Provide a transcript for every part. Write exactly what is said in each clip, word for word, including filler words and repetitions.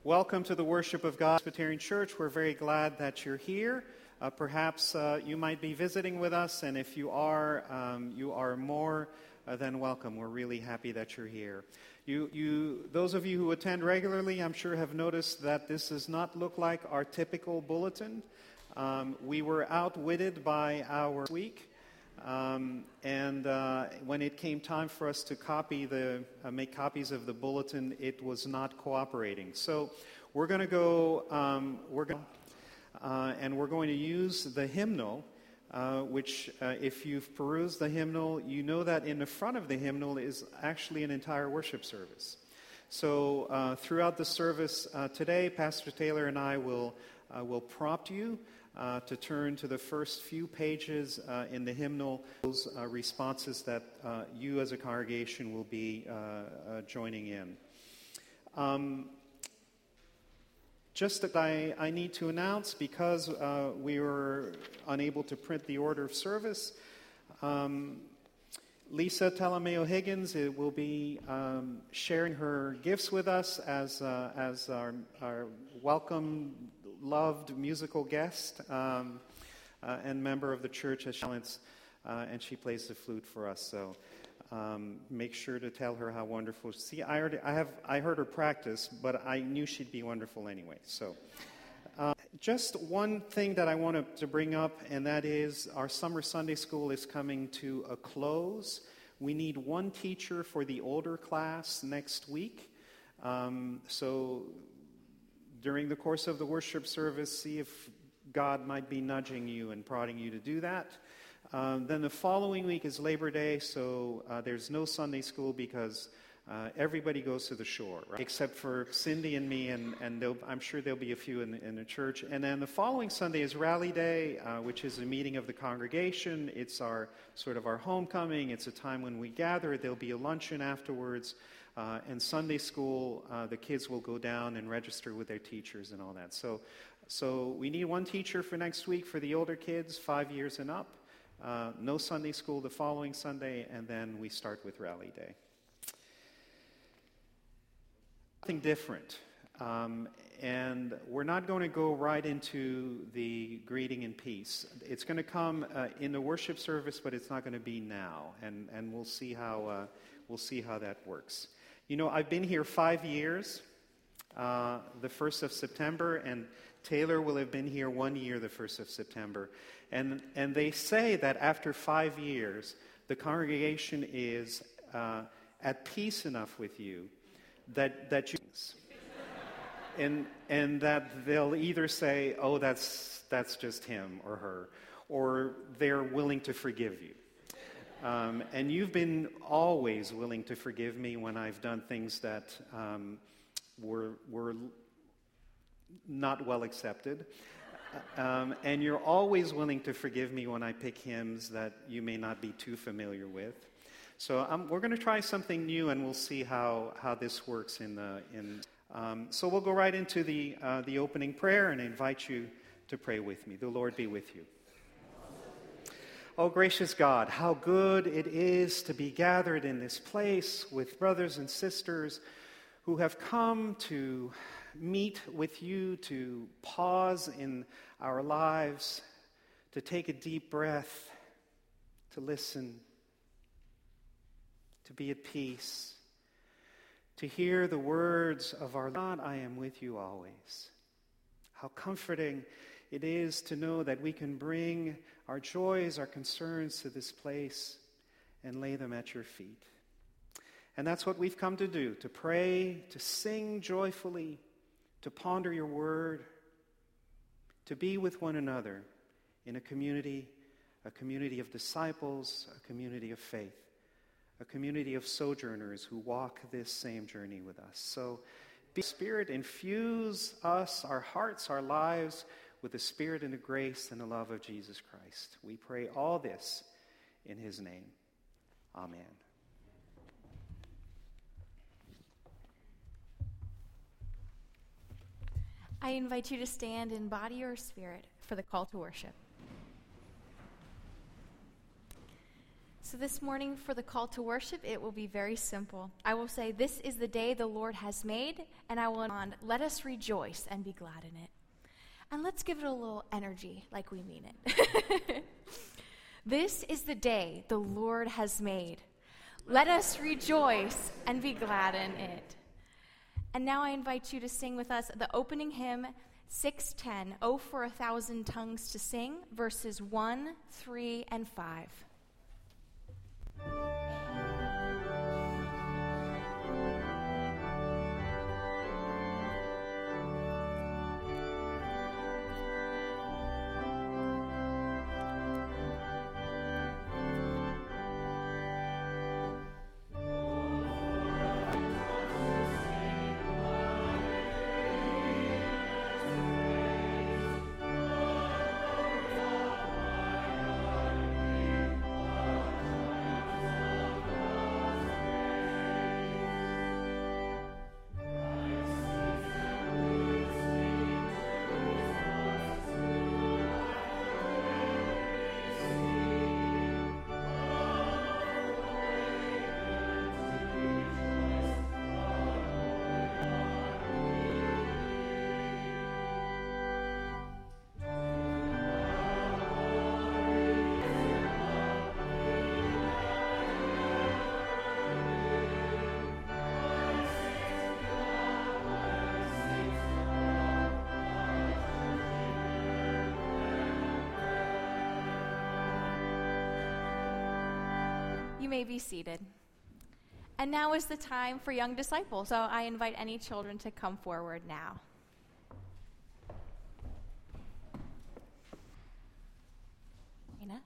Welcome to the worship of God Presbyterian Church. We're very glad that you're here. Uh, perhaps uh, you might be visiting with us, and if you are, um, you are more uh, than welcome. We're really happy that you're here. You, you, those of you who attend regularly, I'm sure have noticed that this does not look like our typical bulletin. Um, we were outwitted by our week. Um, and uh, when it came time for us to copy the uh, make copies of the bulletin, it was not cooperating. So we're going to go. Um, we're going, uh, and we're going to use the hymnal, uh, which, uh, if you've perused the hymnal, you know that in the front of the hymnal is actually an entire worship service. So uh, throughout the service uh, today, Pastor Taylor and I will uh, will prompt you Uh, to turn to the first few pages uh, in the hymnal, those uh, responses that uh, you as a congregation will be uh, uh, joining in. Um, just that I, I need to announce, because uh, we were unable to print the order of service, um, Lisa Talameo Higgins uh, will be um, sharing her gifts with us as uh, as our, our welcome, loved musical guest um, uh, and member of the church as talents, uh, and she plays the flute for us. So um, make sure to tell her how wonderful. See, I already, I have I heard her practice, but I knew she'd be wonderful anyway. So uh, just one thing that I wanted to bring up, and that is our summer Sunday school is coming to a close. We need one teacher for the older class next week. Um, so during the course of the worship service, see if God might be nudging you and prodding you to do that. Um, then the following week is Labor Day, so uh, there's no Sunday school because uh, everybody goes to the shore, right? Except for Cindy and me, and, and I'm sure there'll be a few in the, in the church. And then the following Sunday is Rally Day, uh, which is a meeting of the congregation. It's our sort of our homecoming. It's a time when we gather. There'll be a luncheon afterwards. Uh, and Sunday school, uh, the kids will go down and register with their teachers and all that. So so we need one teacher for next week for the older kids, five years and up. Uh, no Sunday school the following Sunday, and then we start with Rally Day. Something different. Um, and we're not going to go right into the greeting and peace. It's going to come uh, in the worship service, but it's not going to be now. And, and we'll see how uh, we'll see how that works. You know, I've been here five years, uh, the first of September, and Taylor will have been here one year the first of September. And and they say that after five years, the congregation is uh, at peace enough with you that that you and and that they'll either say, oh, that's that's just him or her, or they're willing to forgive you. Um, and you've been always willing to forgive me when I've done things that um, were were not well accepted. Um, and you're always willing to forgive me when I pick hymns that you may not be too familiar with. So um, we're going to try something new, and we'll see how, how this works in the in. Um, so we'll go right into the uh, the opening prayer, and I invite you to pray with me. The Lord be with you. Oh, gracious God, how good it is to be gathered in this place with brothers and sisters who have come to meet with you, to pause in our lives, to take a deep breath, to listen, to be at peace, to hear the words of our God, I am with you always. How comforting it is to know that we can bring our joys, our concerns to this place and lay them at your feet. And that's what we've come to do, to pray, to sing joyfully, to ponder your word, to be with one another in a community, a community of disciples, a community of faith, a community of sojourners who walk this same journey with us. So, be Spirit, infuse us, our hearts, our lives, with the Spirit and the grace and the love of Jesus Christ. We pray all this in his name. Amen. I invite you to stand in body or spirit for the call to worship. So this morning for the call to worship, it will be very simple. I will say, this is the day the Lord has made, and I will on, let us rejoice and be glad in it. And let's give it a little energy like we mean it. This is the day the Lord has made. Let us rejoice and be glad in it. And now I invite you to sing with us the opening hymn, six ten, Oh for a Thousand Tongues to Sing, verses one, three, and five. You may be seated. And now is the time for young disciples, so I invite any children to come forward now. Nina?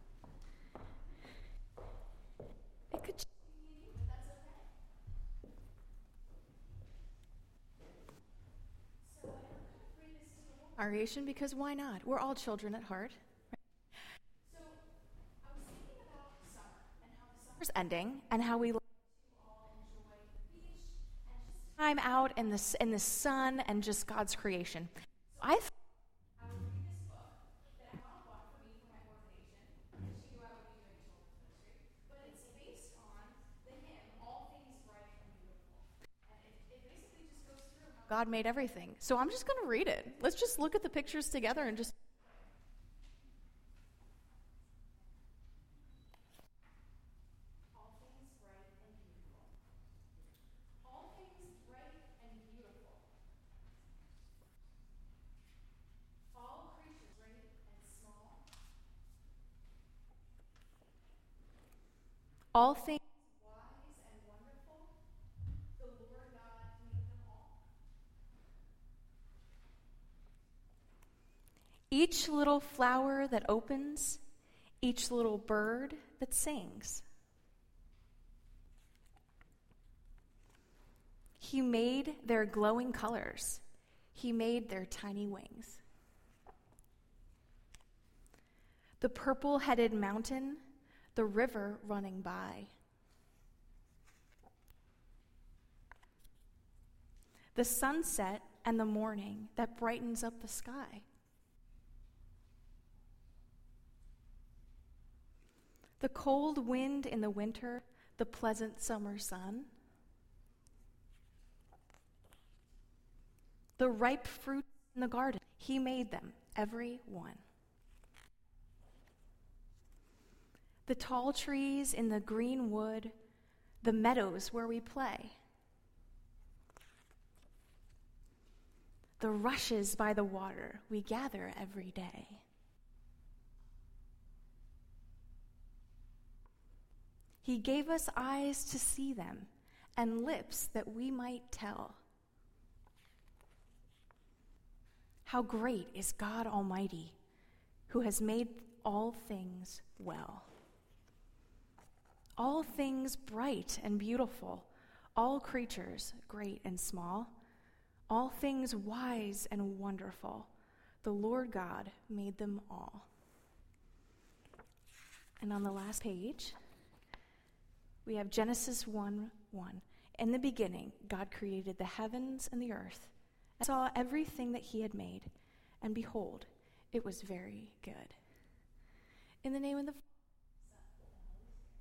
It could. That's okay. So I'm going to bring this to the congregation because why not? We're all children at heart. Ending and how we like to all enjoy the beach and just time out in the in the sun and just God's creation. So I thought I would read this book that my mom bought for me for my ordination because she knew I would be doing children's ministry. But it's based on the hymn "All Things Bright and Beautiful," and it, it basically just goes through how God made everything. So I'm just going to read it. Let's just look at the pictures together and just. All things wise and wonderful, the Lord God made them all. Each little flower that opens, each little bird that sings. He made their glowing colors. He made their tiny wings. The purple-headed mountain, the river running by. The sunset and the morning that brightens up the sky. The cold wind in the winter, the pleasant summer sun. The ripe fruit in the garden, he made them, every one. The tall trees in the green wood, the meadows where we play. The rushes by the water we gather every day. He gave us eyes to see them and lips that we might tell. How great is God Almighty, who has made all things well. All things bright and beautiful, all creatures great and small, all things wise and wonderful, the Lord God made them all. And on the last page, we have Genesis one one. In the beginning, God created the heavens and the earth, and saw everything that he had made, and behold, it was very good. In the name of the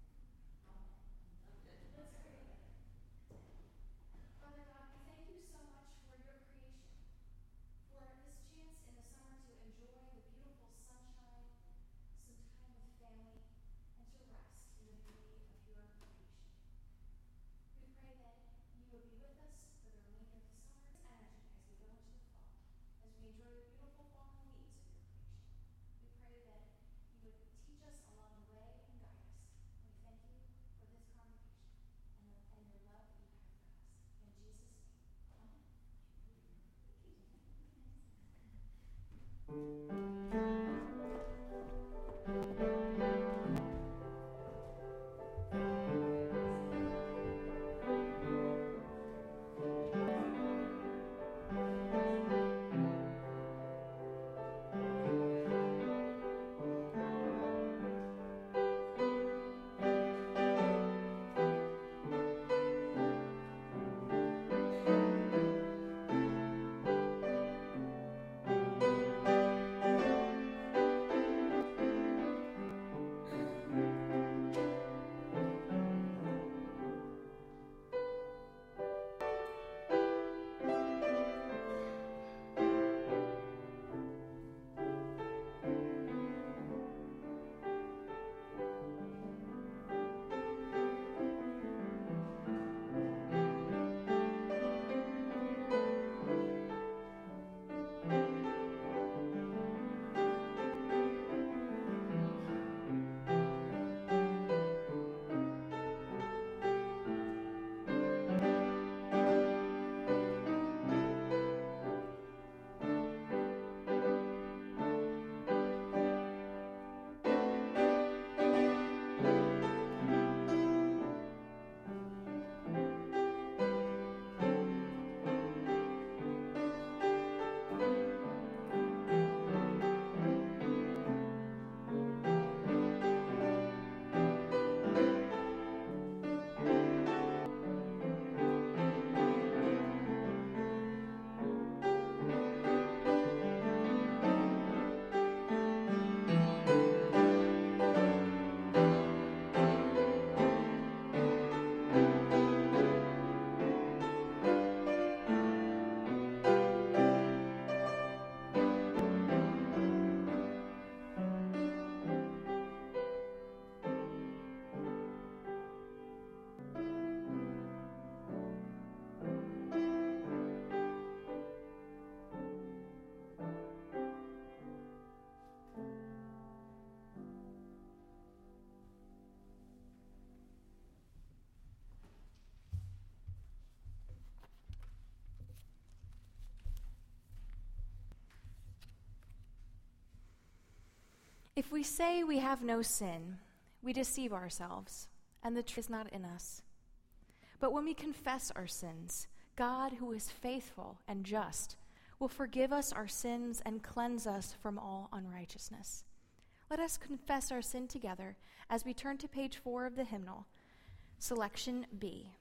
If we say we have no sin, we deceive ourselves, and the truth is not in us. But when we confess our sins, God, who is faithful and just, will forgive us our sins and cleanse us from all unrighteousness. Let us confess our sin together as we turn to page four of the hymnal, selection B.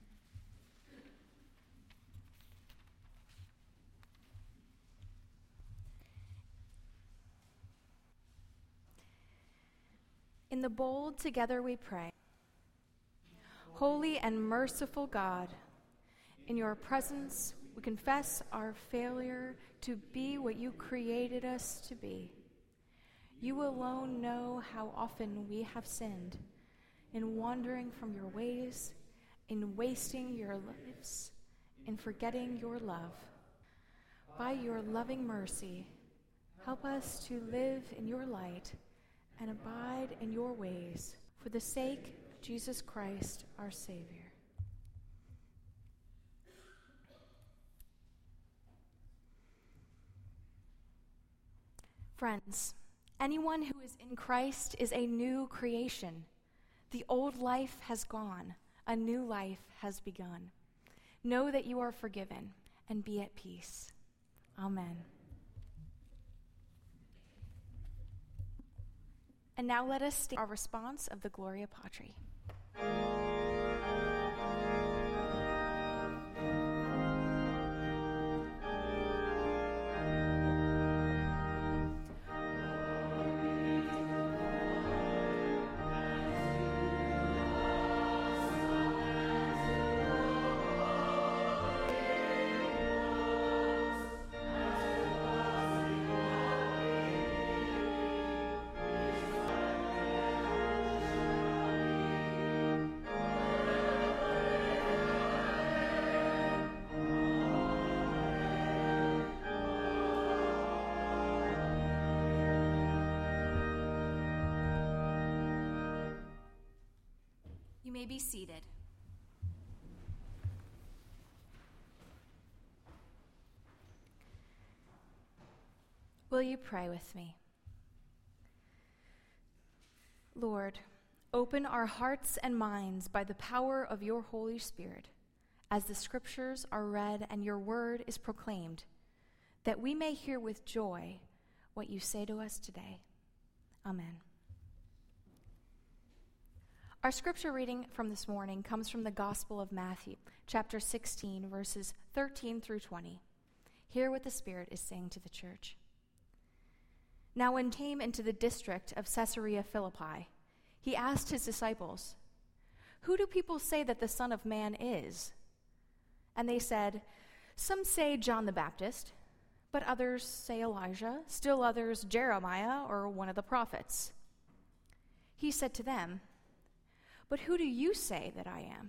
In the bold together we pray. Holy and merciful God, in your presence we confess our failure to be what you created us to be. You alone know how often we have sinned in wandering from your ways, in wasting your lives, in forgetting your love. By your loving mercy, help us to live in your light and abide in your ways, for the sake of Jesus Christ, our Savior. Friends, anyone who is in Christ is a new creation. The old life has gone, a new life has begun. Know that you are forgiven and be at peace. Amen. And now let us sing our response of the Gloria Patri. You may be seated. Will you pray with me? Lord, open our hearts and minds by the power of your Holy Spirit, as the scriptures are read and your word is proclaimed, that we may hear with joy what you say to us today. Amen. Our scripture reading from this morning comes from the Gospel of Matthew, chapter sixteen, verses thirteen through twenty. Hear what the Spirit is saying to the church. Now when he came into the district of Caesarea Philippi, he asked his disciples, "Who do people say that the Son of Man is?" And they said, "Some say John the Baptist, but others say Elijah, still others Jeremiah or one of the prophets." He said to them, "But who do you say that I am?"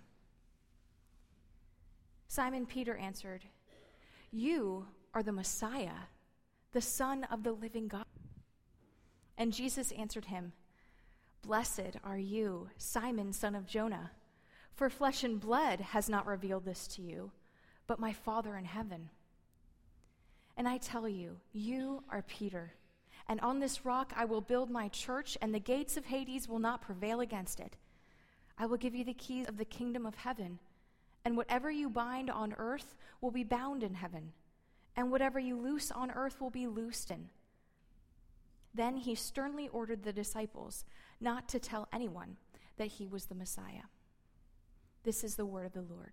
Simon Peter answered, "You are the Messiah, the Son of the living God." And Jesus answered him, "Blessed are you, Simon, son of Jonah, for flesh and blood has not revealed this to you, but my Father in heaven. And I tell you, you are Peter, and on this rock I will build my church, and the gates of Hades will not prevail against it. I will give you the keys of the kingdom of heaven, and whatever you bind on earth will be bound in heaven, and whatever you loose on earth will be loosed in." Then he sternly ordered the disciples not to tell anyone that he was the Messiah. This is the word of the Lord.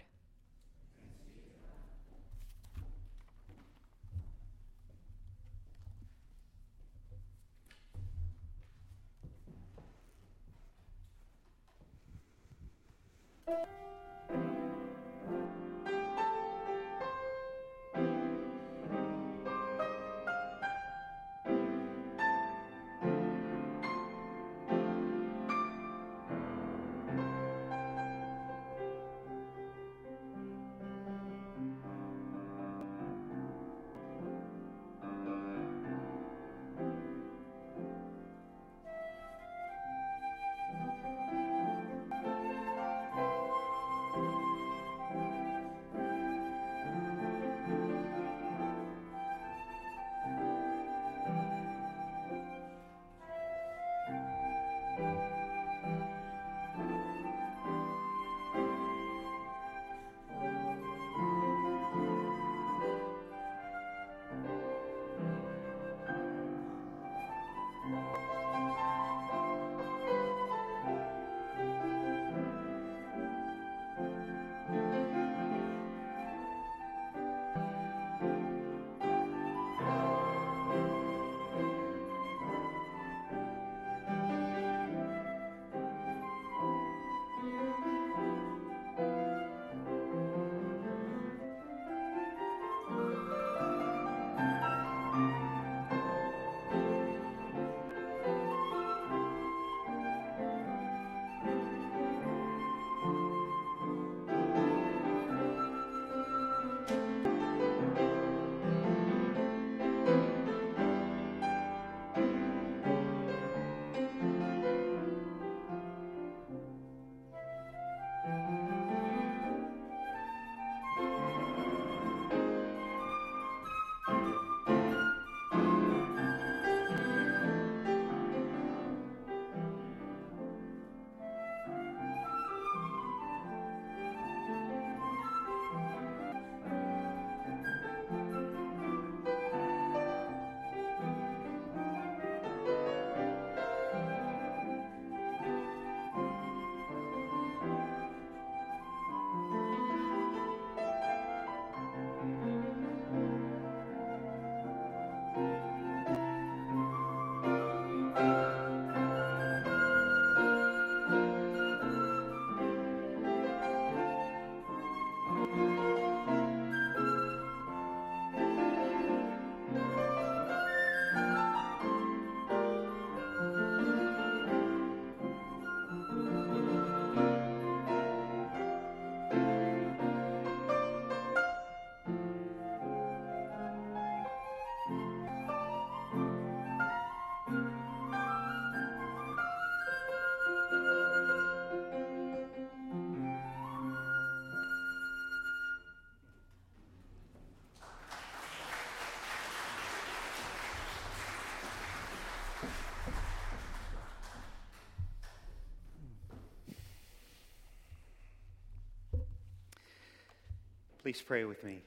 Please pray with me.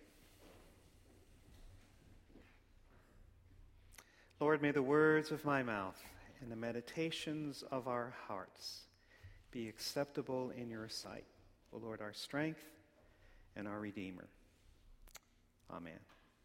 Lord, may the words of my mouth and the meditations of our hearts be acceptable in your sight, O Lord, our strength and our Redeemer. Amen.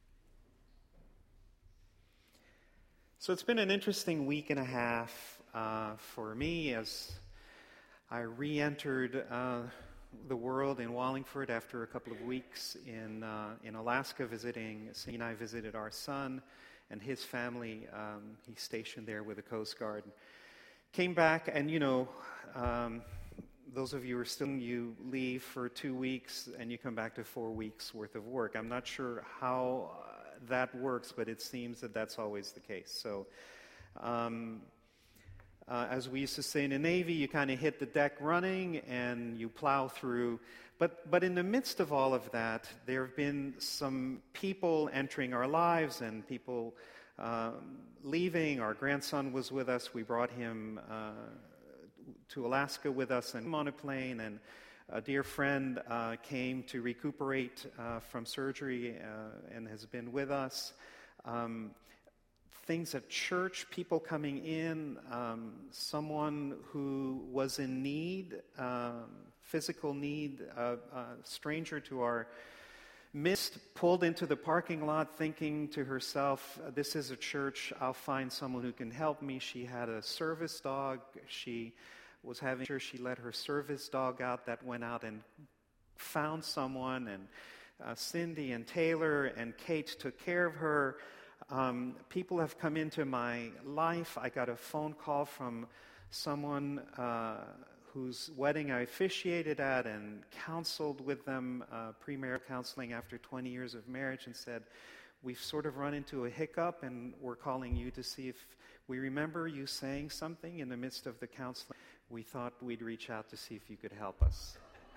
So it's been an interesting week and a half uh, for me as I re-entered uh, the world in Wallingford after a couple of weeks in uh, in Alaska visiting. Cindy and I visited our son and his family. Um, he's stationed there with the Coast Guard. Came back, and you know, um, those of you who are still, you leave for two weeks and you come back to four weeks worth of work. I'm not sure how uh, that works, but it seems that that's always the case. So. Um, Uh, as we used to say in the Navy, you kind of hit the deck running and you plow through. But but in the midst of all of that, there have been some people entering our lives and people um, leaving. Our grandson was with us. We brought him uh, to Alaska with us and on a plane. And a dear friend uh, came to recuperate uh, from surgery uh, and has been with us. Um, Things at church, people coming in, um, someone who was in need, um, physical need, uh, a stranger to our midst, pulled into the parking lot thinking to herself, this is a church, I'll find someone who can help me. She had a service dog. She was having sure she let her service dog out. That went out and found someone, and uh, Cindy and Taylor and Kate took care of her. Um, people have come into my life. I got a phone call from someone uh, whose wedding I officiated at and counseled with them, uh, premarital counseling after twenty years of marriage, and said, we've sort of run into a hiccup and we're calling you to see if we remember you saying something in the midst of the counseling. We thought we'd reach out to see if you could help us.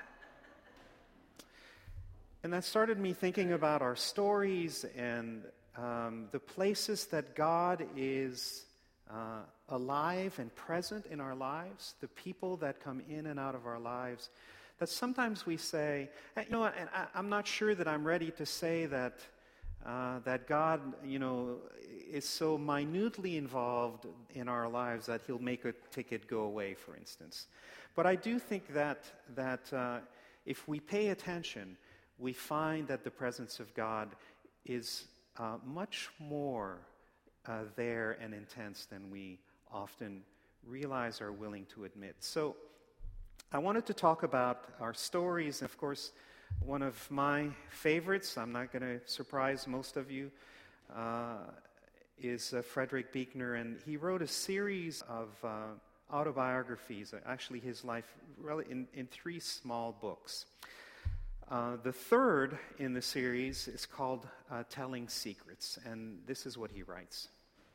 And that started me thinking about our stories and Um, the places that God is uh, alive and present in our lives, the people that come in and out of our lives, that sometimes we say, you know, and I, I'm not sure that I'm ready to say that uh, that God, you know, is so minutely involved in our lives that he'll make a ticket go away, for instance. But I do think that, that uh, if we pay attention, we find that the presence of God is Uh, much more uh, there and intense than we often realize or are willing to admit. So I wanted to talk about our stories. And of course, one of my favorites, I'm not going to surprise most of you, uh, is uh, Frederick Buechner, and he wrote a series of uh, autobiographies, actually his life, really in, in three small books. Uh, the third in the series is called uh, Telling Secrets, and this is what he writes.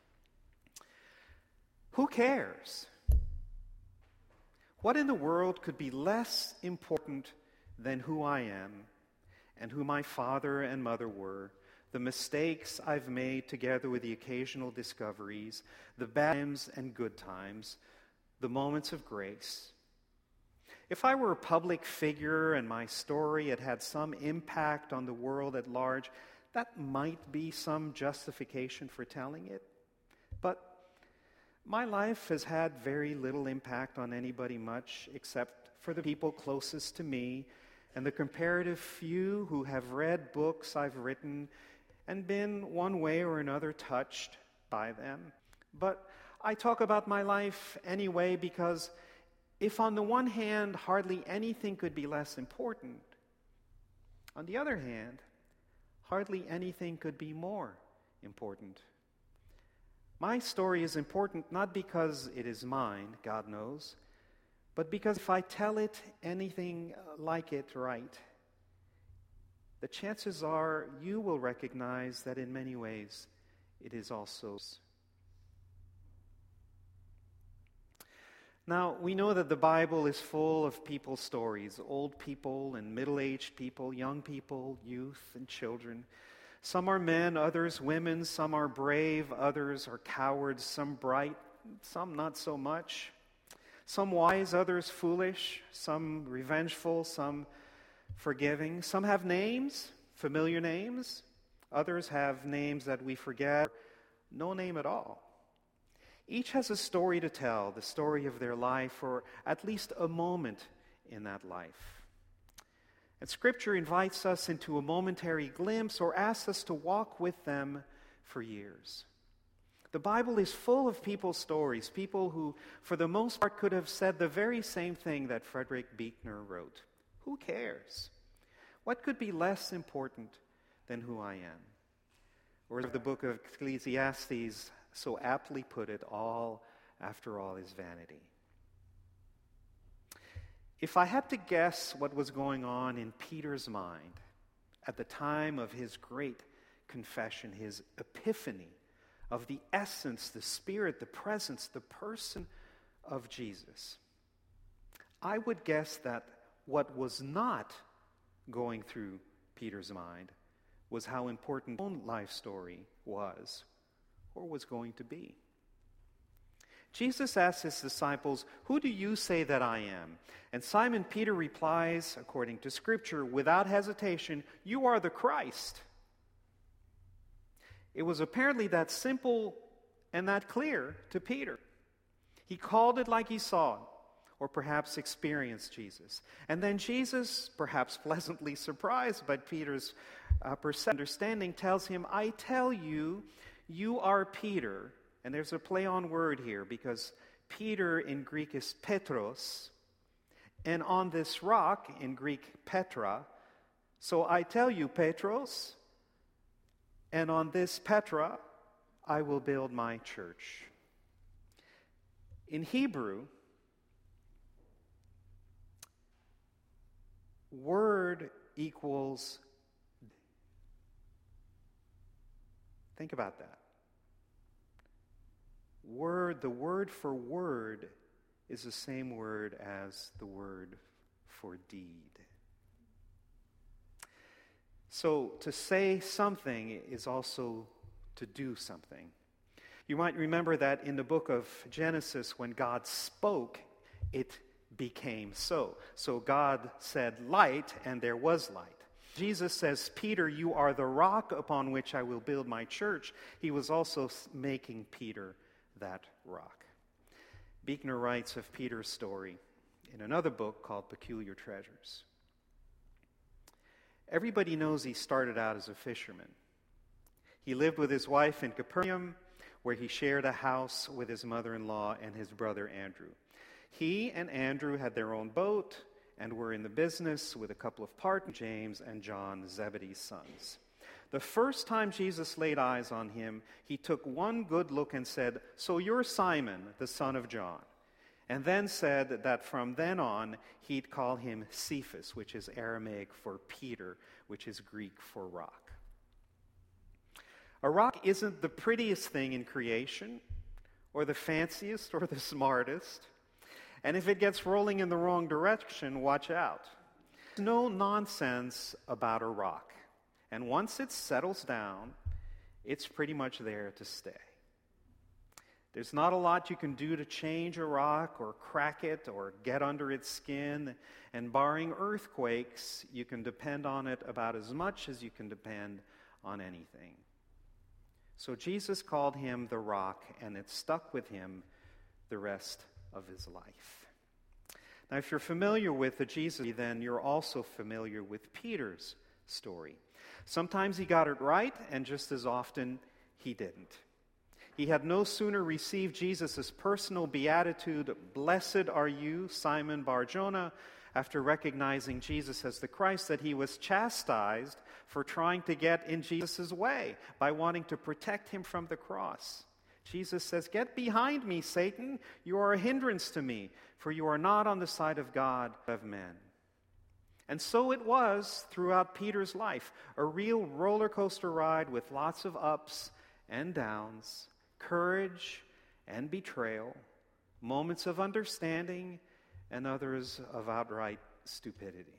Who cares? What in the world could be less important than who I am and who my father and mother were, the mistakes I've made together with the occasional discoveries, the bad times and good times, the moments of grace? If I were a public figure and my story had had some impact on the world at large, that might be some justification for telling it. But my life has had very little impact on anybody much, except for the people closest to me and the comparative few who have read books I've written and been one way or another touched by them. But I talk about my life anyway because if on the one hand hardly anything could be less important, on the other hand, hardly anything could be more important. My story is important not because it is mine, God knows, but because if I tell it anything like it right, the chances are you will recognize that in many ways it is also. Now, we know that the Bible is full of people's stories, old people and middle-aged people, young people, youth and children. Some are men, others women, some are brave, others are cowards, some bright, some not so much. Some wise, others foolish, some revengeful, some forgiving. Some have names, familiar names. Others have names that we forget, no name at all. Each has a story to tell, the story of their life, or at least a moment in that life. And Scripture invites us into a momentary glimpse or asks us to walk with them for years. The Bible is full of people's stories, people who, for the most part, could have said the very same thing that Frederick Buechner wrote. Who cares? What could be less important than who I am? Or the book of Ecclesiastes so aptly put it, all, after all, is vanity. If I had to guess what was going on in Peter's mind at the time of his great confession, his epiphany of the essence, the spirit, the presence, the person of Jesus, I would guess that what was not going through Peter's mind was how important his own life story was or was going to be. Jesus asked his disciples, "Who do you say that I am?" And Simon Peter replies, according to Scripture, without hesitation, "You are the Christ." It was apparently that simple and that clear to Peter. He called it like he saw it, or perhaps experienced Jesus. And then Jesus, perhaps pleasantly surprised by Peter's uh, understanding, tells him, "I tell you, you are Peter." And there's a play on word here because Peter in Greek is Petros, and on this rock in Greek Petra. So I tell you, Petros, and on this Petra I will build my church. In Hebrew, word equals. Think about that. Word, the word for word is the same word as the word for deed. So to say something is also to do something. You might remember that in the book of Genesis, when God spoke, it became so. So God said light, and there was light. Jesus says, "Peter, you are the rock upon which I will build my church." He was also making Peter that rock. Buechner writes of Peter's story in another book called Peculiar Treasures. Everybody knows he started out as a fisherman. He lived with his wife in Capernaum, where he shared a house with his mother-in-law and his brother Andrew. He and Andrew had their own boat and were in the business with a couple of partners, James and John, Zebedee's sons. The first time Jesus laid eyes on him, he took one good look and said, "So you're Simon, the son of John." And then said that from then on, he'd call him Cephas, which is Aramaic for Peter, which is Greek for rock. A rock isn't the prettiest thing in creation, or the fanciest, or the smartest. And if it gets rolling in the wrong direction, watch out. There's no nonsense about a rock. And once it settles down, it's pretty much there to stay. There's not a lot you can do to change a rock or crack it or get under its skin. And barring earthquakes, you can depend on it about as much as you can depend on anything. So Jesus called him the rock, and it stuck with him the rest of his life. Now, if you're familiar with the Jesus, then you're also familiar with Peter's story. Sometimes he got it right, and just as often, he didn't. He had no sooner received Jesus' personal beatitude, "Blessed are you, Simon Bar-Jonah," after recognizing Jesus as the Christ, that he was chastised for trying to get in Jesus' way by wanting to protect him from the cross. Jesus says, "Get behind me, Satan. You are a hindrance to me, for you are not on the side of God, but of men." And so it was throughout Peter's life, a real roller coaster ride with lots of ups and downs, courage and betrayal, moments of understanding and others of outright stupidity.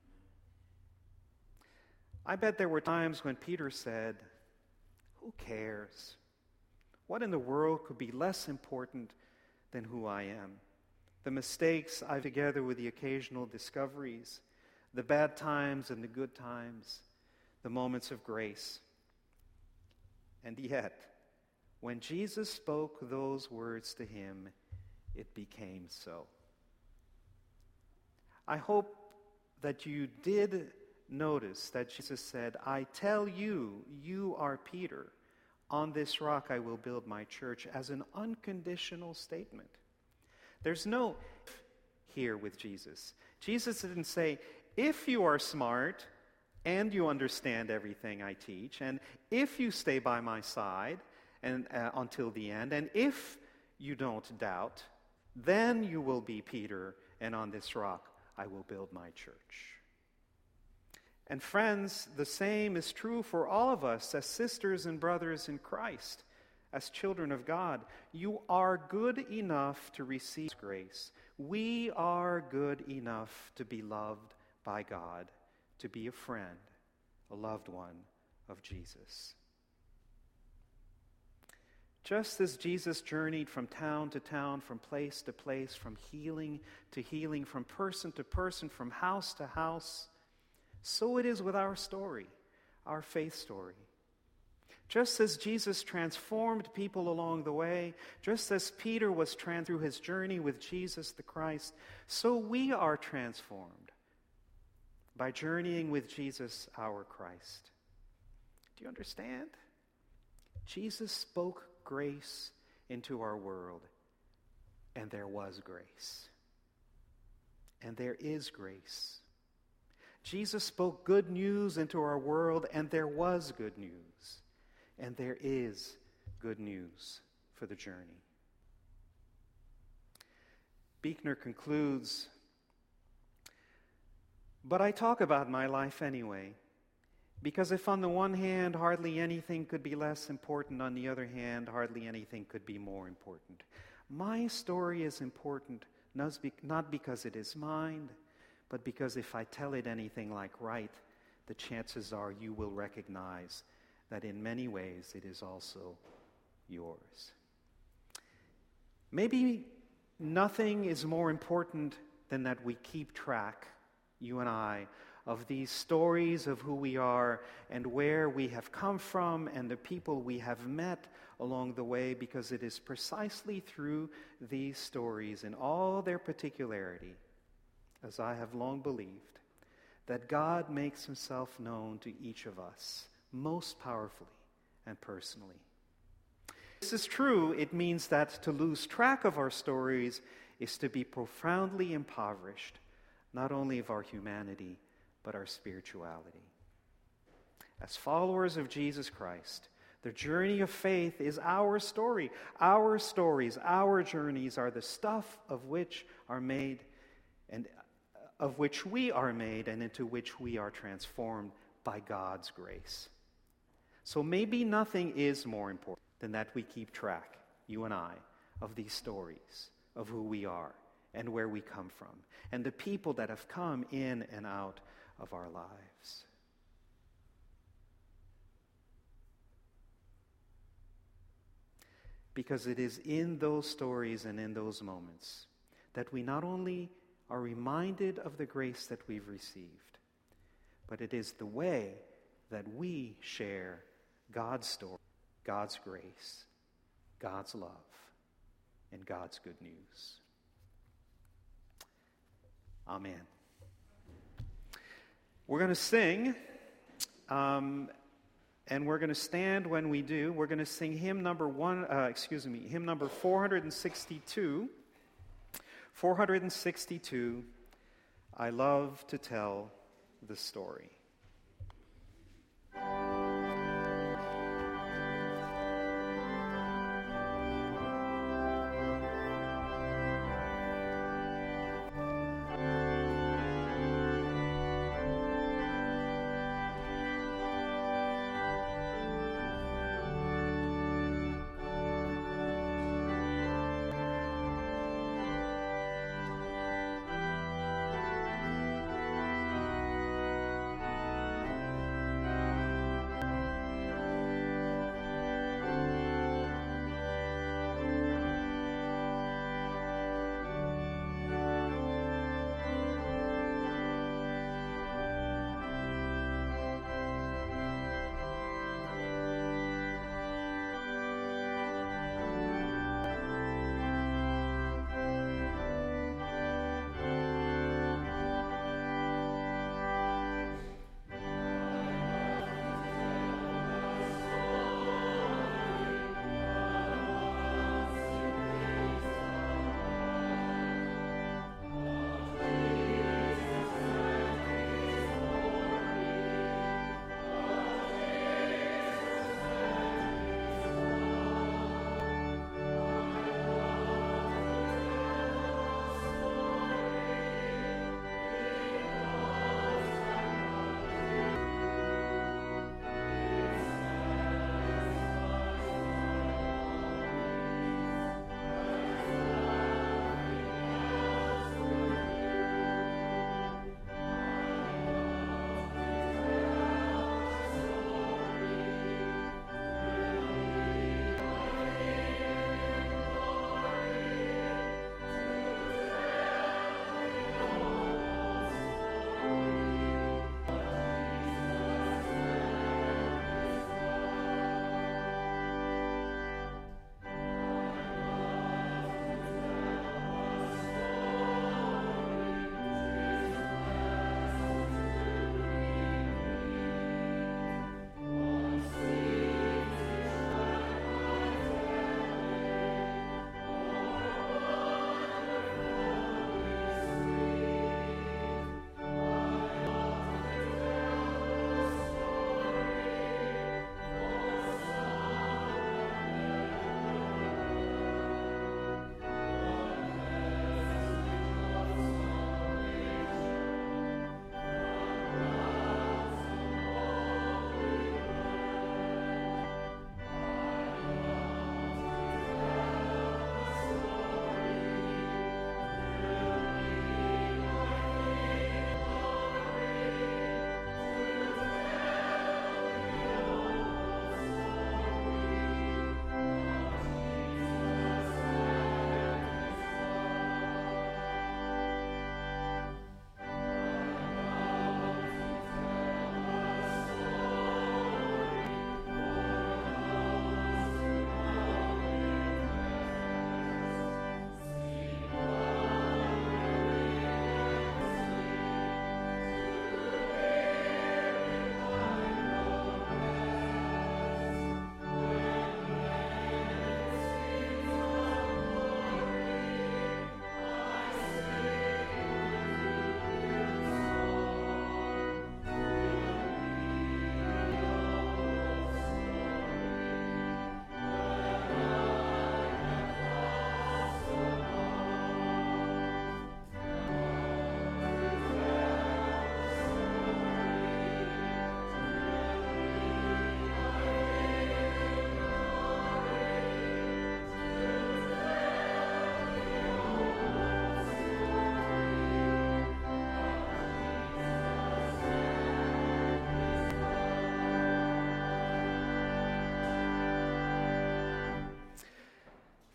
I bet there were times when Peter said, "Who cares? What in the world could be less important than who I am? The mistakes I've together with the occasional discoveries, the bad times and the good times, the moments of grace." And yet, when Jesus spoke those words to him, it became so. I hope that you did notice that Jesus said, "I tell you, you are Peter. On this rock I will build my church," as an unconditional statement. There's no if here with Jesus. Jesus didn't say, "If you are smart and you understand everything I teach, and if you stay by my side and uh, until the end, and if you don't doubt, then you will be Peter, and on this rock I will build my church." And friends, the same is true for all of us as sisters and brothers in Christ, as children of God. You are good enough to receive grace. We are good enough to be loved by God, to be a friend, a loved one of Jesus. Just as Jesus journeyed from town to town, from place to place, from healing to healing, from person to person, from house to house, so it is with our story, our faith story. Just as Jesus transformed people along the way, just as Peter was trans through his journey with Jesus the Christ, so we are transformed by journeying with Jesus, our Christ. Do you understand? Jesus spoke grace into our world, and there was grace. And there is grace. Jesus spoke good news into our world, and there was good news. And there is good news for the journey. Buechner concludes, "But I talk about my life anyway, because if on the one hand hardly anything could be less important, on the other hand hardly anything could be more important. My story is important not because it is mine, but because if I tell it anything like right, the chances are you will recognize that in many ways it is also yours." Maybe nothing is more important than that we keep track, you and I, of these stories of who we are and where we have come from and the people we have met along the way, because it is precisely through these stories in all their particularity, as I have long believed, that God makes himself known to each of us most powerfully and personally. This is true. It means that to lose track of our stories is to be profoundly impoverished, not only of our humanity, but our spirituality. as followers of Jesus Christ, the journey of faith is our story. Our stories, our journeys are the stuff of which are made and of which we are made and into which we are transformed by God's grace. So maybe nothing is more important than that we keep track, you and I, of these stories of who we are and where we come from and the people that have come in and out of our lives. Because it is in those stories and in those moments that we not only are reminded of the grace that we've received, but it is the way that we share God's story, God's grace, God's love, and God's good news. Amen. We're going to sing, um, and we're going to stand when we do. We're going to sing hymn number one, uh, excuse me, hymn number four hundred sixty-two. four hundred sixty-two, I love to tell the story.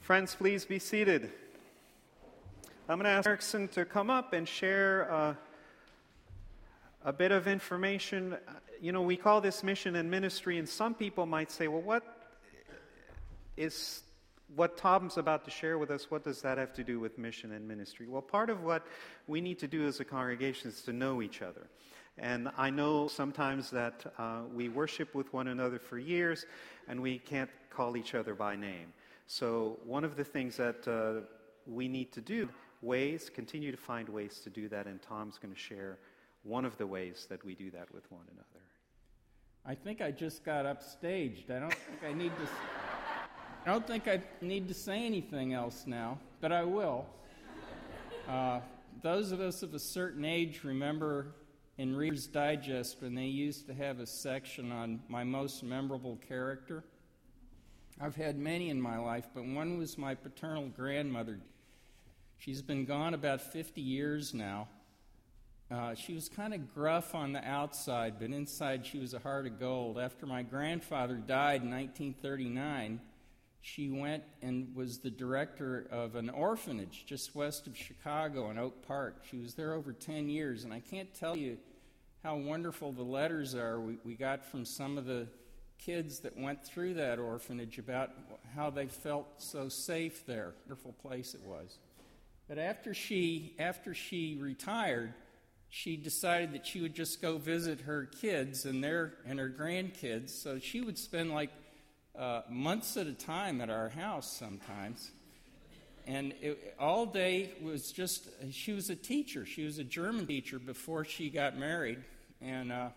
Friends, please be seated. I'm going to ask Erickson to come up and share uh, a bit of information. You know, we call this mission and ministry, and some people might say, well, what is what Tom's about to share with us, what does that have to do with mission and ministry? Well, part of what we need to do as a congregation is to know each other. And I know sometimes that uh, we worship with one another for years, and we can't call each other by name. So one of the things that uh, we need to do, ways, continue to find ways to do that, and Tom's going to share one of the ways that we do that with one another. I think I just got upstaged. I don't think I need to... I don't think I need to say anything else now, but I will. Uh, those of us of a certain age remember in Reader's Digest when they used to have a section on my most memorable character. I've had many in my life, but one was my paternal grandmother. She's been gone about fifty years now. Uh, she was kind of gruff on the outside, but inside she was a heart of gold. After my grandfather died in nineteen thirty-nine, she went and was the director of an orphanage just west of Chicago in Oak Park. She was there over ten years, and I can't tell you how wonderful the letters are we, we got from some of the kids that went through that orphanage about how they felt so safe there. Wonderful place it was. But after she, after she retired, she decided that she would just go visit her kids and their and her grandkids. So she would spend like Uh, months at a time at our house sometimes. And it, all day was just, she was a teacher. She was a German teacher before she got married. And uh,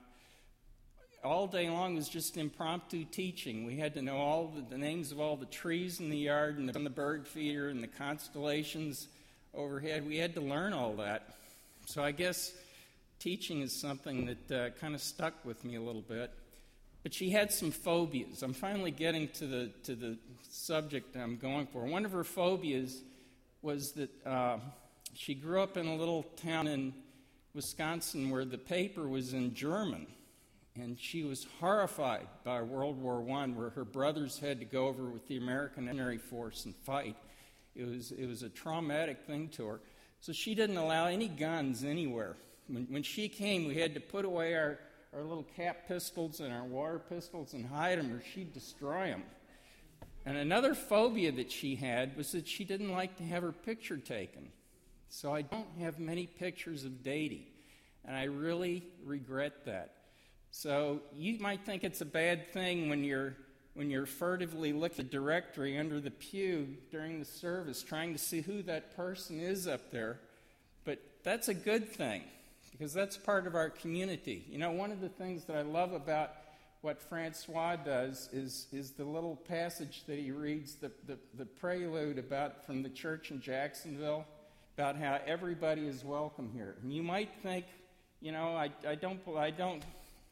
all day long was just impromptu teaching. We had to know all the, the names of all the trees in the yard and the, and the bird feeder and the constellations overhead. We had to learn all that. So I guess teaching is something that uh, kind of stuck with me a little bit. But she had some phobias. I'm finally getting to the to the subject I'm going for. One of her phobias was that uh, she grew up in a little town in Wisconsin where the paper was in German. And she was horrified by World War One, where her brothers had to go over with the American Military Force and fight. It was it was a traumatic thing to her. So she didn't allow any guns anywhere. When, when she came, we had to put away our our little cap pistols and our water pistols and hide them, or she'd destroy them. And another phobia that she had was that she didn't like to have her picture taken. So I don't have many pictures of Dady, and I really regret that. So you might think it's a bad thing when you're when you're furtively looking at the directory under the pew during the service, trying to see who that person is up there, but that's a good thing, because that's part of our community. You know, one of the things that I love about what Francois does is is the little passage that he reads, the, the, the prelude about from the church in Jacksonville, about how everybody is welcome here. And you might think, you know, I, I don't I don't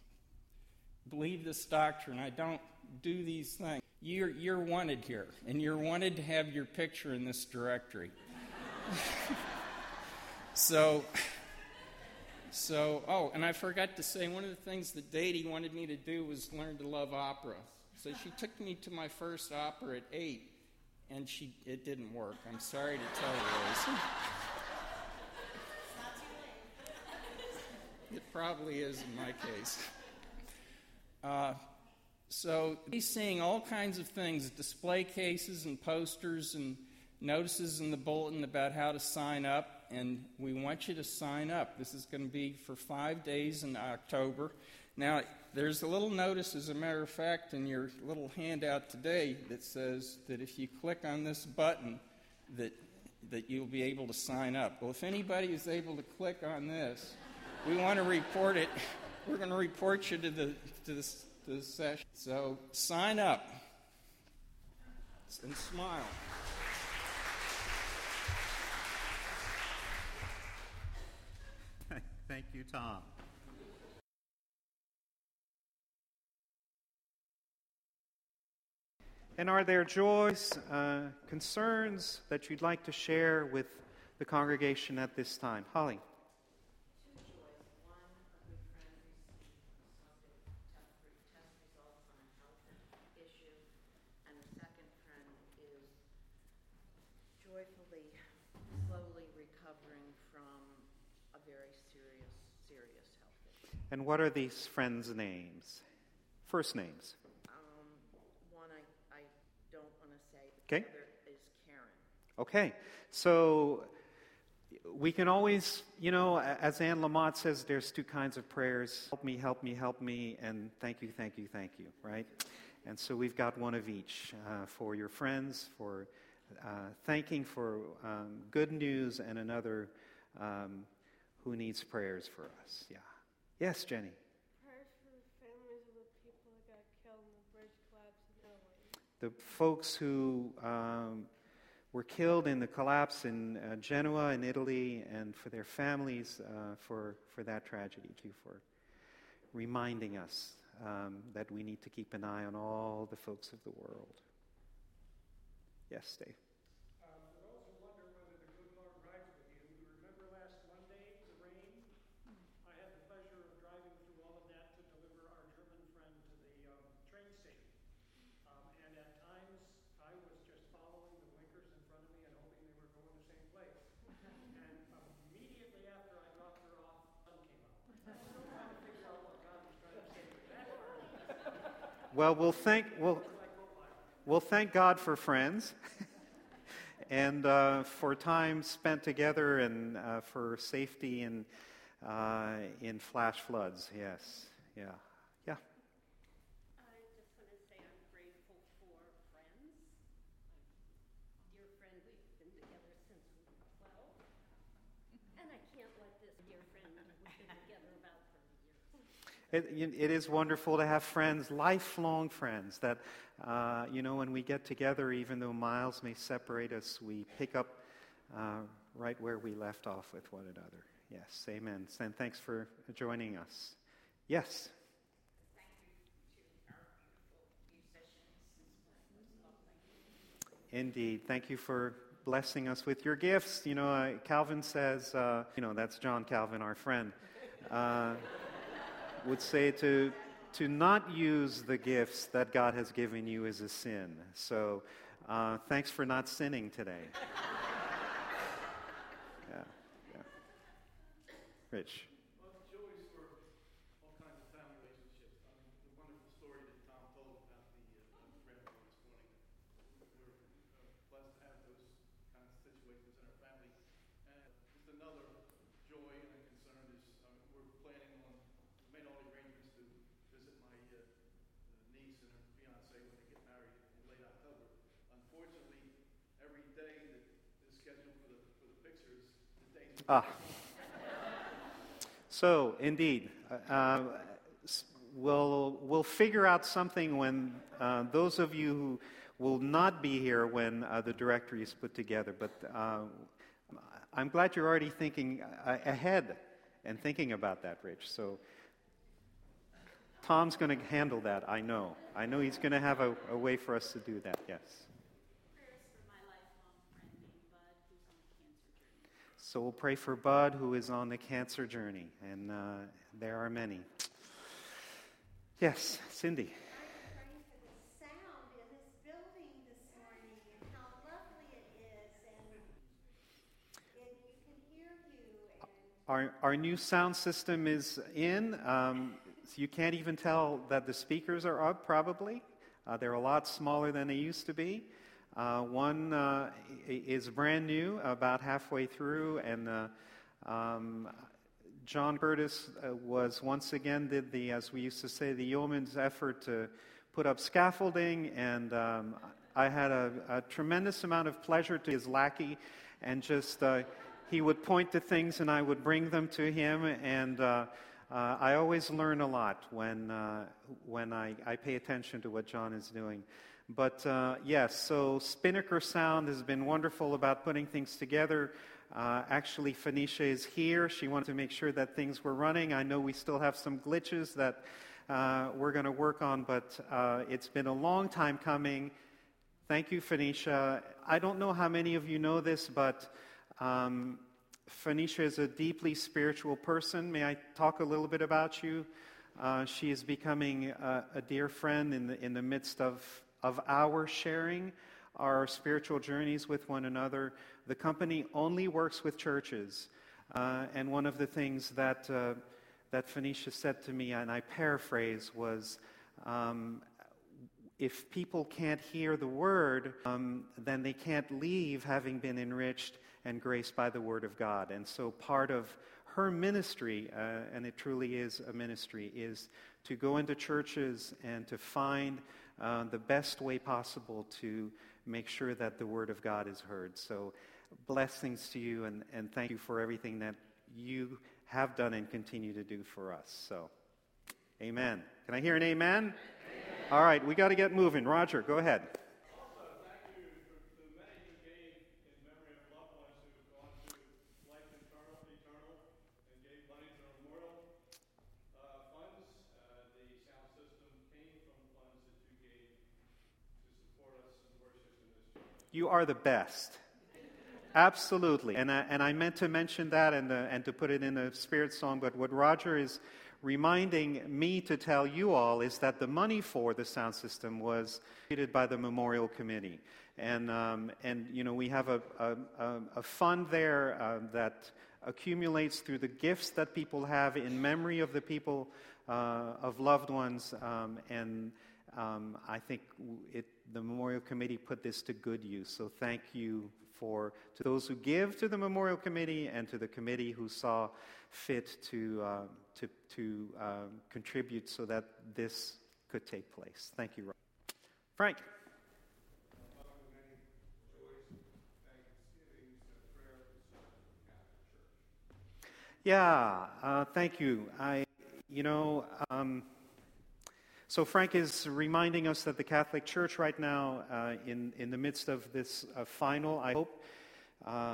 believe this doctrine. I don't do these things. You're you're wanted here, and you're wanted to have your picture in this directory. so. So, oh, and I forgot to say, one of the things that Dady wanted me to do was learn to love opera. So she took me to my first opera at eight, and she it didn't work. I'm sorry to tell you this. It probably is in my case. Uh, so he's seeing all kinds of things, display cases and posters and notices in the bulletin about how to sign up. And we want you to sign up. This is going to be for five days in October. Now, there's a little notice, as a matter of fact, in your little handout today that says that if you click on this button, that that you'll be able to sign up. Well, if anybody is able to click on this, we want to report it. We're going to report you to the to the, to the session. So sign up and smile. Thank you, Tom. And are there joys, uh, concerns that you'd like to share with the congregation at this time? Holly. Two joys. One, a good friend received positive test results on a health issue, and the second friend is joyfully, slowly recovering from a very serious, serious health issue. And what are these friends' names? First names. Um, one I, I don't want to say. Okay. The other is Karen. Okay, so we can always, you know, as Anne Lamott says, there's two kinds of prayers. Help me, help me, help me, and thank you, thank you, thank you, right? And so we've got one of each uh, for your friends, for uh, thanking for um, good news, and another um, who needs prayers for us. Yeah. Yes, Jenny. Prayers for the families of the people that got killed in the bridge collapse in Italy. The folks who um, were killed in the collapse in uh, Genoa in Italy, and for their families uh, for, for that tragedy, too, for reminding us um, that we need to keep an eye on all the folks of the world. Yes, Dave. Uh, for those who wonder whether the good Lord rides with you, you remember last Monday, the rain? I had the pleasure of driving through all of that to deliver our German friend to the um, train station. Um, and at times, I was just following the winkers in front of me and hoping they were going the same place. And um, immediately after I dropped her off, the sun came out. I was still trying to figure out what God was trying to say with that part. Well, we'll thank we'll, we'll thank God for friends, and uh, for time spent together, and uh, for safety in uh, in flash floods. Yes, yeah, yeah. I just want to say I'm grateful for friends. Dear friend, we've been together since we were twelve. And I can't let this dear friend, we've been together about thirty years. It, it is wonderful to have friends, lifelong friends, that, uh, you know, when we get together, even though miles may separate us, we pick up uh, right where we left off with one another. Yes, amen. And thanks for joining us. Yes? Thank you to our beautiful musicians. This was lovely. Indeed. Thank you for blessing us with your gifts. You know, uh, Calvin says, uh, you know, that's John Calvin, our friend, uh, would say to to not use the gifts that God has given you is a sin. So uh, thanks for not sinning today. Yeah, yeah. Rich. Well, joys for all kinds of family relationships. I mean, the wonderful story that Tom told about the uh, grandmother this morning. We're uh, blessed to have those kind of situations in our family. And just another joy and a concern is um, we're planning on, we made all the arrangements to visit my uh, niece and her fiance when they get married in late October. Unfortunately, every day that is scheduled for the, for the pictures, the days Ah. So, indeed, uh, we'll, we'll figure out something when uh, those of you who will not be here when uh, the directory is put together. But uh, I'm glad you're already thinking uh, ahead and thinking about that, Rich. So Tom's going to handle that, I know. I know he's going to have a, a way for us to do that, yes. Prayers for my lifelong friend named Bud, who's on the cancer journey. So we'll pray for Bud, who is on the cancer journey, and uh, there are many. Yes, Cindy. I'm praying for the sound in this building this morning and how lovely it is, and it, you can hear you. And Our, our new sound system is in. Um, so you can't even tell that the speakers are up, probably. Uh, they're a lot smaller than they used to be. Uh, one uh, is brand new, about halfway through, and uh, um, John Curtis uh, was once again did the, as we used to say, the yeoman's effort to put up scaffolding, and um, I had a, a tremendous amount of pleasure to his lackey, and just uh, he would point to things, and I would bring them to him, and uh, uh, I always learn a lot when uh, when I, I pay attention to what John is doing. But uh, yes, so Spinnaker Sound has been wonderful about putting things together. Uh, actually, Phoenicia is here. She wanted to make sure that things were running. I know we still have some glitches that uh, we're going to work on, but uh, it's been a long time coming. Thank you, Phoenicia. I don't know how many of you know this, but um, Phoenicia is a deeply spiritual person. May I talk a little bit about you? Uh, she is becoming a, a dear friend in the in the midst of of our sharing our spiritual journeys with one another. The company only works with churches. Uh, and one of the things that uh, that Phoenicia said to me, and I paraphrase, was, um, if people can't hear the word, um, then they can't leave having been enriched and graced by the word of God. And so part of her ministry, uh, and it truly is a ministry, is to go into churches and to find uh, the best way possible to make sure that the word of God is heard. So blessings to you, and, and thank you for everything that you have done and continue to do for us. So, amen. Can I hear an amen? Amen. All right, we got to get moving. Roger, go ahead. Also, thank you to the many who gave in memory of loved ones who have gone to life eternal, eternal and gave money to memorial uh, funds. Uh, the sound system came from funds that you gave to support us in worship in this church. You are the best. Absolutely. And I, and I meant to mention that and, the, and to put it in a spirit song, but what Roger is reminding me to tell you all is that the money for the sound system was created by the Memorial Committee. And, um, and you know, we have a, a, a fund there uh, that accumulates through the gifts that people have in memory of the people, uh, of loved ones, um, and um, I think it, the Memorial Committee put this to good use. So thank you for to those who give to the Memorial Committee and to the committee who saw fit to uh, to to uh, contribute so that this could take place. Thank you, Rob. Frank. Yeah, uh, thank you. I, you know, um, so Frank is reminding us that the Catholic Church right now, uh, in, in the midst of this uh, final, I hope, uh,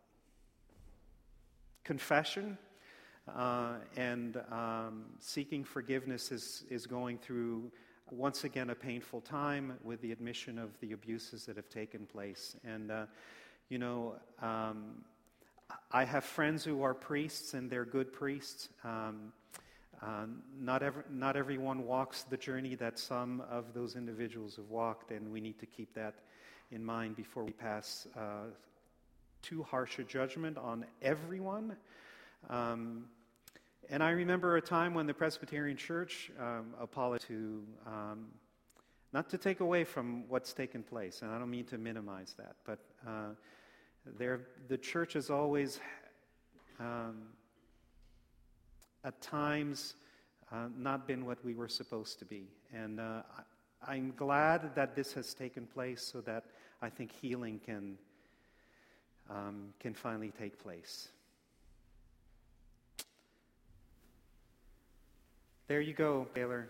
confession uh, and um, seeking forgiveness is, is going through, once again, a painful time with the admission of the abuses that have taken place. And, uh, you know, um, I have friends who are priests, and they're good priests. Um, Uh, not every, not everyone walks the journey that some of those individuals have walked, and we need to keep that in mind before we pass uh, too harsh a judgment on everyone. Um, and I remember a time when the Presbyterian Church um, apologized to, um, not to take away from what's taken place, and I don't mean to minimize that, but uh, there, the church has always Um, at times uh, not been what we were supposed to be. And uh, I, I'm glad that this has taken place so that I think healing can, um, can finally take place. There you go, Baylor.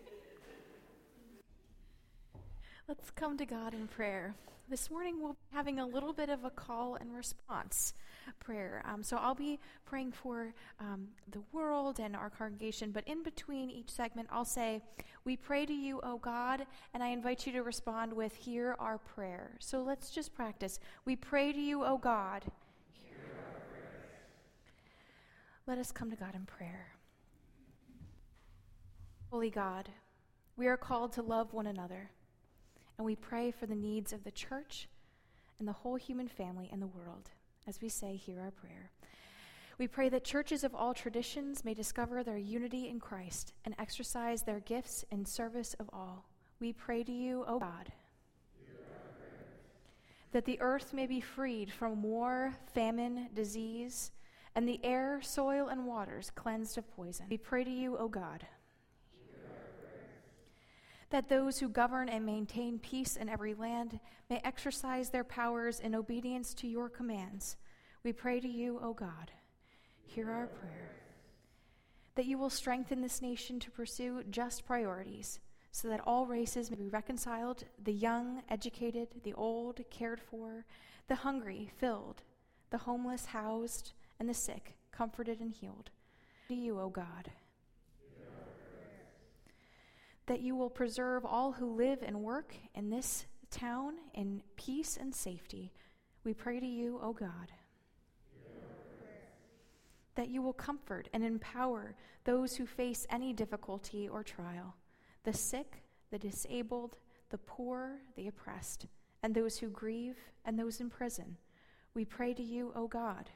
Let's come to God in prayer. This morning we'll be having a little bit of a call and response prayer. Um, so I'll be praying for um, the world and our congregation, but in between each segment I'll say, we pray to you, O God, and I invite you to respond with, hear our prayer. So let's just practice. We pray to you, O God. Hear our prayers. Let us come to God in prayer. Holy God, we are called to love one another. And we pray for the needs of the church and the whole human family and the world. As we say, hear our prayer. We pray that churches of all traditions may discover their unity in Christ and exercise their gifts in service of all. We pray to you, O God, that the earth may be freed from war, famine, disease, and the air, soil, and waters cleansed of poison. We pray to you, O God, that those who govern and maintain peace in every land may exercise their powers in obedience to your commands. We pray to you, O God, hear our prayer. That you will strengthen this nation to pursue just priorities, so that all races may be reconciled, the young educated, the old cared for, the hungry filled, the homeless housed, and the sick comforted and healed. To you, O God, that you will preserve all who live and work in this town in peace and safety. We pray to you, O God, that you will comfort and empower those who face any difficulty or trial, the sick, the disabled, the poor, the oppressed, and those who grieve, and those in prison. We pray to you, O God.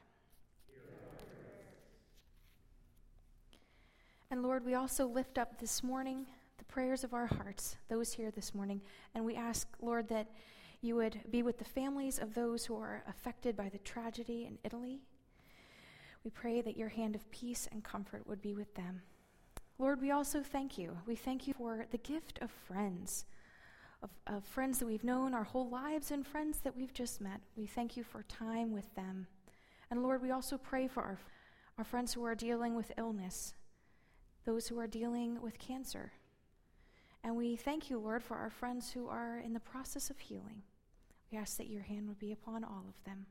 And Lord, we also lift up this morning the prayers of our hearts, those here this morning, and we ask, Lord, that you would be with the families of those who are affected by the tragedy in Italy. We pray that your hand of peace and comfort would be with them. Lord, we also thank you. We thank you for the gift of friends, of, of friends that we've known our whole lives and friends that we've just met. We thank you for time with them. And Lord, we also pray for our, our friends who are dealing with illness, those who are dealing with cancer. And we thank you, Lord, for our friends who are in the process of healing. We ask that your hand would be upon all of them.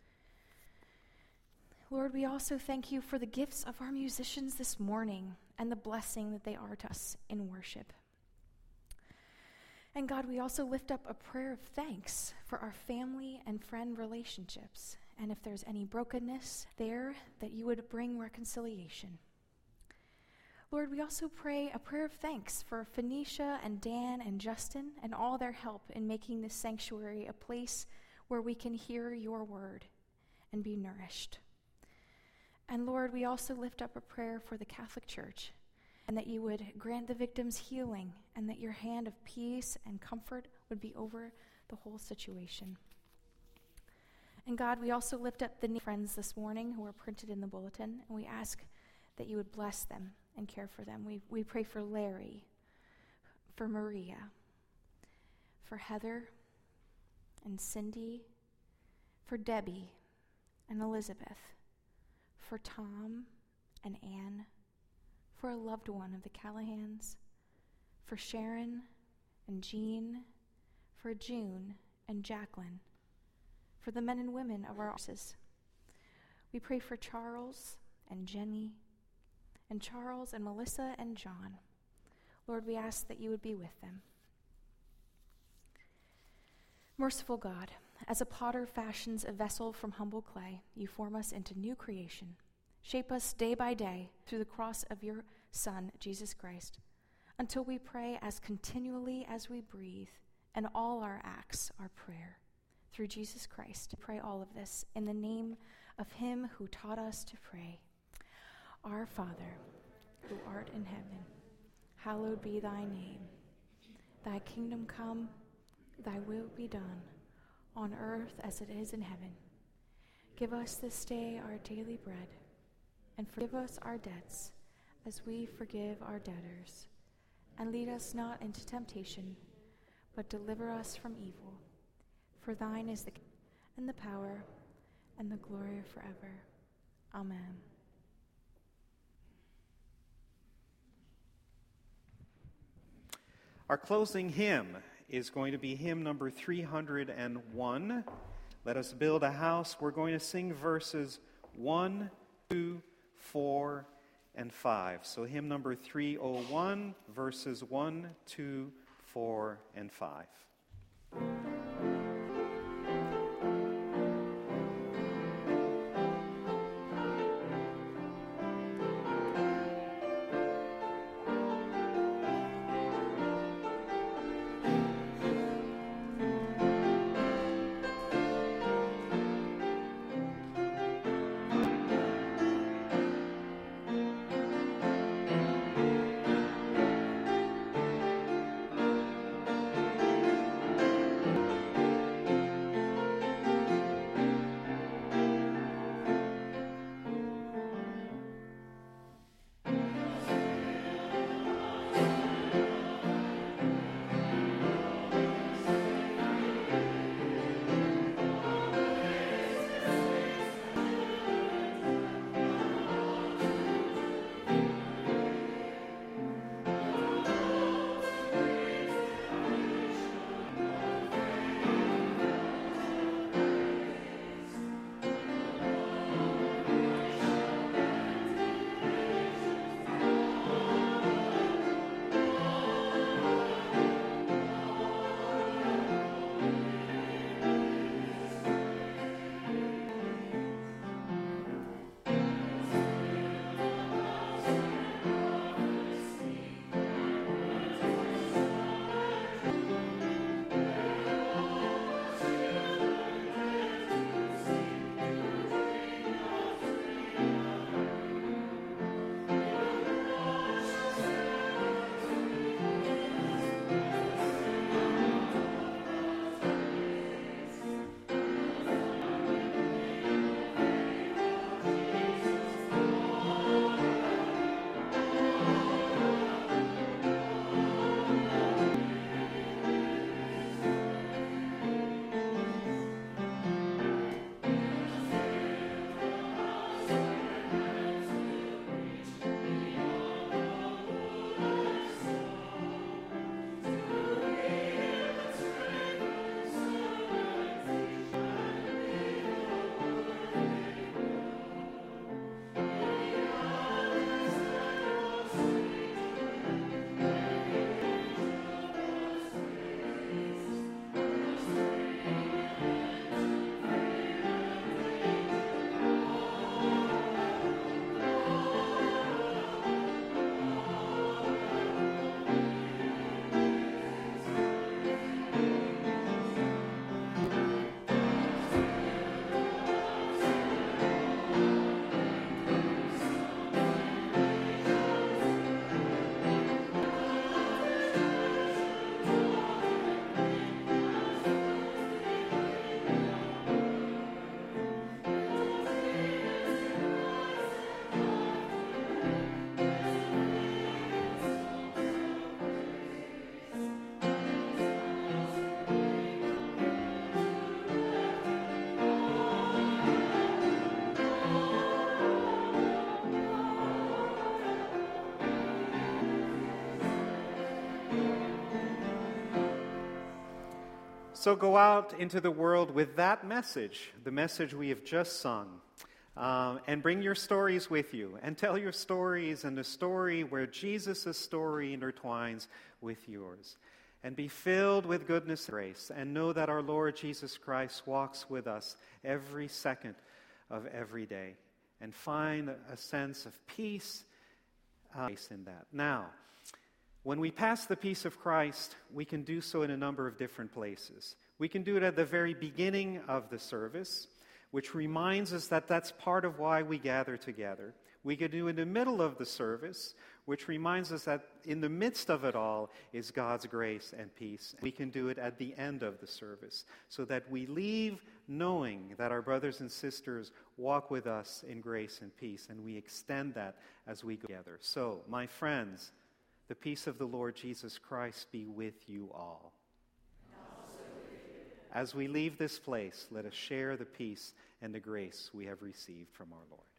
Lord, we also thank you for the gifts of our musicians this morning and the blessing that they are to us in worship. And God, we also lift up a prayer of thanks for our family and friend relationships. And if there's any brokenness there, that you would bring reconciliation. Lord, we also pray a prayer of thanks for Phoenicia and Dan and Justin and all their help in making this sanctuary a place where we can hear your word and be nourished. And Lord, we also lift up a prayer for the Catholic Church, and that you would grant the victims healing, and that your hand of peace and comfort would be over the whole situation. And God, we also lift up the friends this morning who are printed in the bulletin, and we ask that you would bless them and care for them. We, we pray for Larry, for Maria, for Heather and Cindy, for Debbie and Elizabeth, for Tom and Anne, for a loved one of the Callahans, for Sharon and Jean, for June and Jacqueline, for the men and women of our offices. We pray for Charles and Jenny, and Charles and Melissa and John. Lord, we ask that you would be with them. Merciful God, as a potter fashions a vessel from humble clay, you form us into new creation. Shape us day by day through the cross of your Son, Jesus Christ, until we pray as continually as we breathe, and all our acts are prayer. Through Jesus Christ, pray all of this in the name of him who taught us to pray. Our Father, who art in heaven, hallowed be thy name. Thy kingdom come, thy will be done, on earth as it is in heaven. Give us this day our daily bread, and forgive us our debts, as we forgive our debtors. And lead us not into temptation, but deliver us from evil. For thine is the kingdom, and the power, and the glory forever. Amen. Our closing hymn is going to be hymn number three hundred one. Let us build a house. We're going to sing verses one, two, four, and five. So hymn number three oh one, verses one, two, four, and five. Thank you. So go out into the world with that message, the message we have just sung. Um, and bring your stories with you, and tell your stories and the story where Jesus' story intertwines with yours. And be filled with goodness and grace, and know that our Lord Jesus Christ walks with us every second of every day. And find a sense of peace uh, in that. Now, when we pass the peace of Christ, we can do so in a number of different places. We can do it at the very beginning of the service, which reminds us that that's part of why we gather together. We can do it in the middle of the service, which reminds us that in the midst of it all is God's grace and peace. We can do it at the end of the service, so that we leave knowing that our brothers and sisters walk with us in grace and peace, and we extend that as we go together. So, my friends, the peace of the Lord Jesus Christ be with you all. As we leave this place, let us share the peace and the grace we have received from our Lord.